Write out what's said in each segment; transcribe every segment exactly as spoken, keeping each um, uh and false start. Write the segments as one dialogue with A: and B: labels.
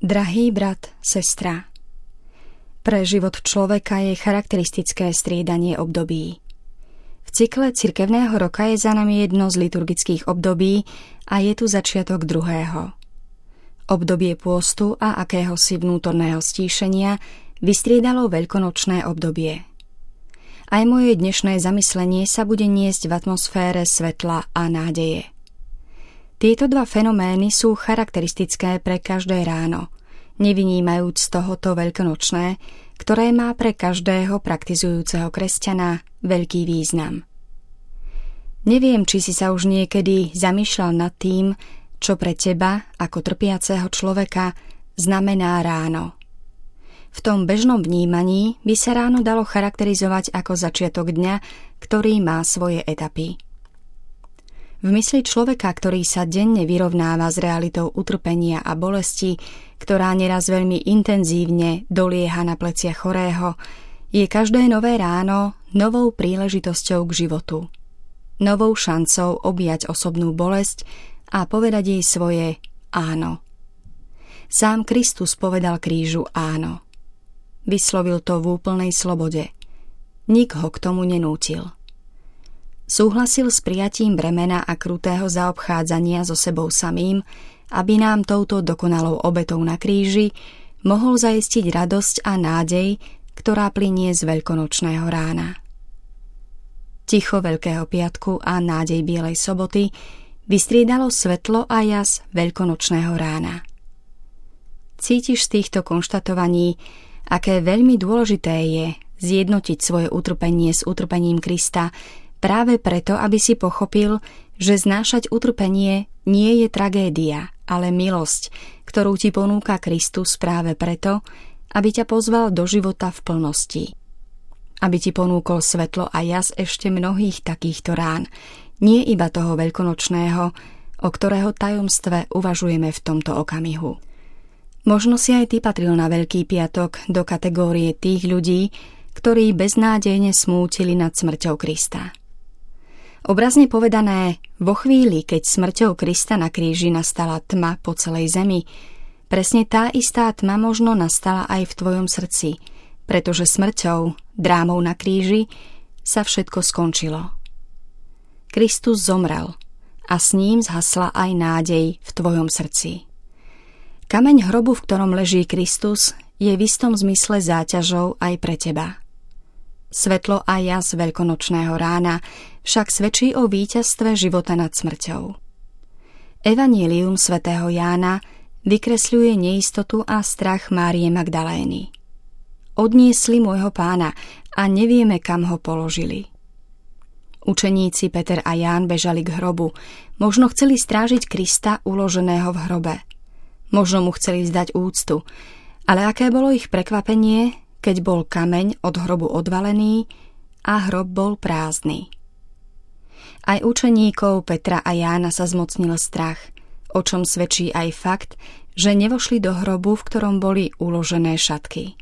A: Drahý brat, sestra, pre život človeka je charakteristické striedanie období. V cykle cirkevného roka je za nami jedno z liturgických období a je tu začiatok druhého. Obdobie pôstu a akéhosi vnútorného stíšenia vystriedalo veľkonočné obdobie. Aj moje dnešné zamyslenie sa bude niesť v atmosfére svetla a nádeje. Tieto dva fenomény sú charakteristické pre každé ráno, nevynímajúc z tohoto veľkonočné, ktoré má pre každého praktizujúceho kresťana veľký význam. Neviem, či si sa už niekedy zamýšľal nad tým, čo pre teba, ako trpiaceho človeka, znamená ráno. V tom bežnom vnímaní by sa ráno dalo charakterizovať ako začiatok dňa, ktorý má svoje etapy. V mysli človeka, ktorý sa denne vyrovnáva s realitou utrpenia a bolesti, ktorá neraz veľmi intenzívne dolieha na pleciach chorého, je každé nové ráno novou príležitosťou k životu. Novou šancou objať osobnú bolesť a povedať jej svoje áno. Sám Kristus povedal krížu áno. Vyslovil to v úplnej slobode. Nik ho k tomu nenútil. Súhlasil s prijatím bremena a krutého zaobchádzania so sebou samým, aby nám touto dokonalou obetou na kríži mohol zaistiť radosť a nádej, ktorá plynie z veľkonočného rána. Ticho Veľkého piatku a nádej Bielej soboty vystriedalo svetlo a jas veľkonočného rána. Cítiš z týchto konštatovaní, aké veľmi dôležité je zjednotiť svoje utrpenie s utrpením Krista, práve preto, aby si pochopil, že znášať utrpenie nie je tragédia, ale milosť, ktorú ti ponúka Kristus práve preto, aby ťa pozval do života v plnosti. Aby ti ponúkol svetlo a jas ešte mnohých takýchto rán, nie iba toho veľkonočného, o ktorého tajomstve uvažujeme v tomto okamihu. Možno si aj ty patril na Veľký piatok do kategórie tých ľudí, ktorí beznádejne smútili nad smrťou Krista. Obrazne povedané, vo chvíli, keď smrťou Krista na kríži nastala tma po celej zemi, presne tá istá tma možno nastala aj v tvojom srdci, pretože smrťou, drámou na kríži, sa všetko skončilo. Kristus zomrel a s ním zhasla aj nádej v tvojom srdci. Kameň hrobu, v ktorom leží Kristus, je v istom zmysle záťažou aj pre teba. Svetlo a jas veľkonočného rána však svedčí o víťazstve života nad smrťou. Evanjelium svätého Jána vykresľuje neistotu a strach Márie Magdalény. Odniesli môjho pána a nevieme, kam ho položili. Učeníci Peter a Ján bežali k hrobu, možno chceli strážiť Krista uloženého v hrobe. Možno mu chceli vzdať úctu, ale aké bolo ich prekvapenie, keď bol kameň od hrobu odvalený a hrob bol prázdny. Aj učeníkov Petra a Jána sa zmocnil strach, o čom svedčí aj fakt, že nevošli do hrobu, v ktorom boli uložené šatky.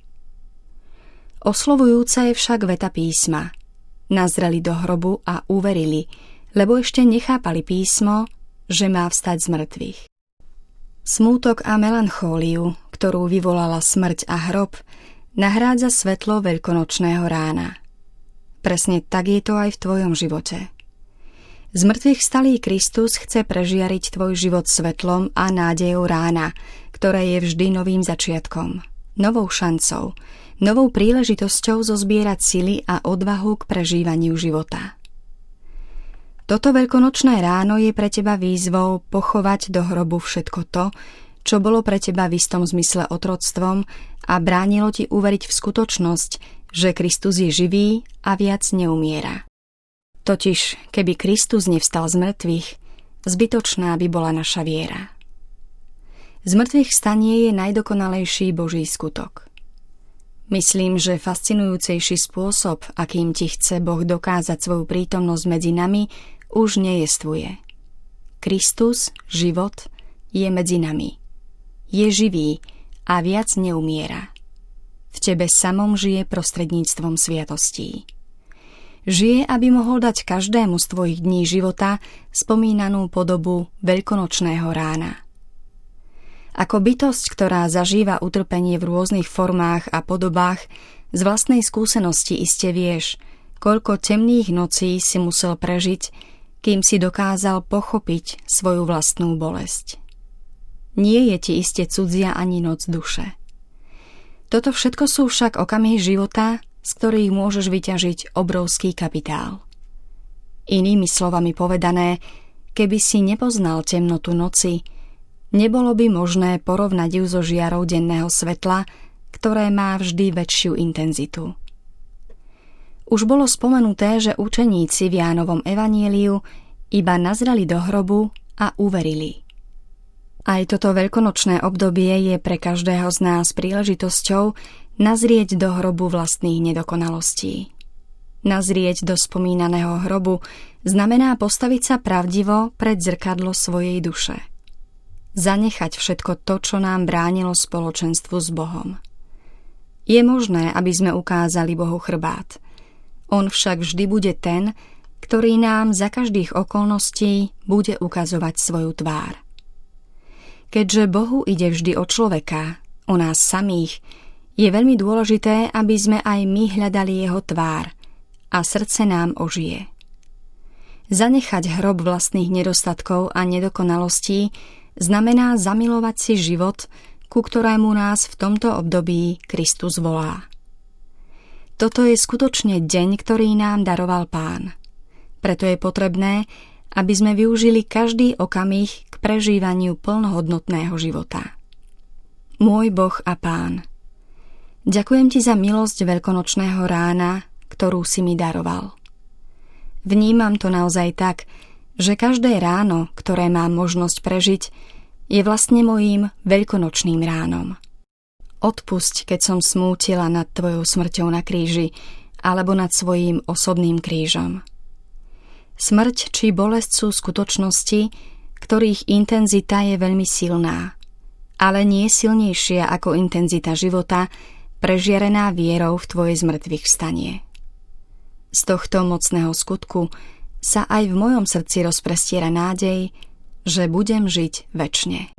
A: Oslovujúca je však veta písma. Nazreli do hrobu a uverili, lebo ešte nechápali písmo, že má vstať z mŕtvych. Smútok a melanchóliu, ktorú vyvolala smrť a hrob, nahrádza svetlo veľkonočného rána. Presne tak je to aj v tvojom živote. Z mŕtvych vstalý Kristus chce prežiariť tvoj život svetlom a nádejou rána, ktoré je vždy novým začiatkom, novou šancou, novou príležitosťou zozbierať sily a odvahu k prežívaniu života. Toto veľkonočné ráno je pre teba výzvou pochovať do hrobu všetko to, čo bolo pre teba v istom zmysle otroctvom a bránilo ti uveriť v skutočnosť, že Kristus je živý a viac neumiera. Totiž, keby Kristus nevstal z mŕtvych, zbytočná by bola naša viera. Z mŕtvych vstanie je najdokonalejší Boží skutok. Myslím, že fascinujúcejší spôsob, akým ti chce Boh dokázať svoju prítomnosť medzi nami, už nejestvuje. Kristus, život, je medzi nami. Je živý a viac neumiera. V tebe samom žije prostredníctvom sviatostí. Žije, aby mohol dať každému z tvojich dní života spomínanú podobu veľkonočného rána. Ako bytosť, ktorá zažíva utrpenie v rôznych formách a podobách, z vlastnej skúsenosti iste vieš, koľko temných nocí si musel prežiť, kým si dokázal pochopiť svoju vlastnú bolesť. Nie je ti iste cudzia ani noc duše. Toto všetko sú však okamihy života, z ktorých môžeš vyťažiť obrovský kapitál. Inými slovami povedané, keby si nepoznal temnotu noci, nebolo by možné porovnať ju so žiarou denného svetla, ktoré má vždy väčšiu intenzitu. Už bolo spomenuté, že učeníci v Jánovom evaníliu iba nazreli do hrobu a uverili. Aj toto veľkonočné obdobie je pre každého z nás príležitosťou nazrieť do hrobu vlastných nedokonalostí. Nazrieť do spomínaného hrobu znamená postaviť sa pravdivo pred zrkadlo svojej duše. Zanechať všetko to, čo nám bránilo spoločenstvu s Bohom. Je možné, aby sme ukázali Bohu chrbát. On však vždy bude ten, ktorý nám za každých okolností bude ukazovať svoju tvár. Keďže Bohu ide vždy o človeka, o nás samých, je veľmi dôležité, aby sme aj my hľadali jeho tvár a srdce nám ožije. Zanechať hrob vlastných nedostatkov a nedokonalostí znamená zamilovať si život, ku ktorému nás v tomto období Kristus volá. Toto je skutočne deň, ktorý nám daroval Pán. Preto je potrebné, aby sme využili každý okamih k prežívaniu plnohodnotného života. Môj Boh a Pán, ďakujem ti za milosť veľkonočného rána, ktorú si mi daroval. Vnímam to naozaj tak, že každé ráno, ktoré mám možnosť prežiť, je vlastne mojím veľkonočným ránom. Odpusť, keď som smútila nad tvojou smrťou na kríži alebo nad svojím osobným krížom. Smrť či bolesť sú skutočnosti, ktorých intenzita je veľmi silná, ale nie silnejšia ako intenzita života, prežiarená vierou v tvoje zmrtvých vstanie. Z tohto mocného skutku sa aj v mojom srdci rozprestiera nádej, že budem žiť večne.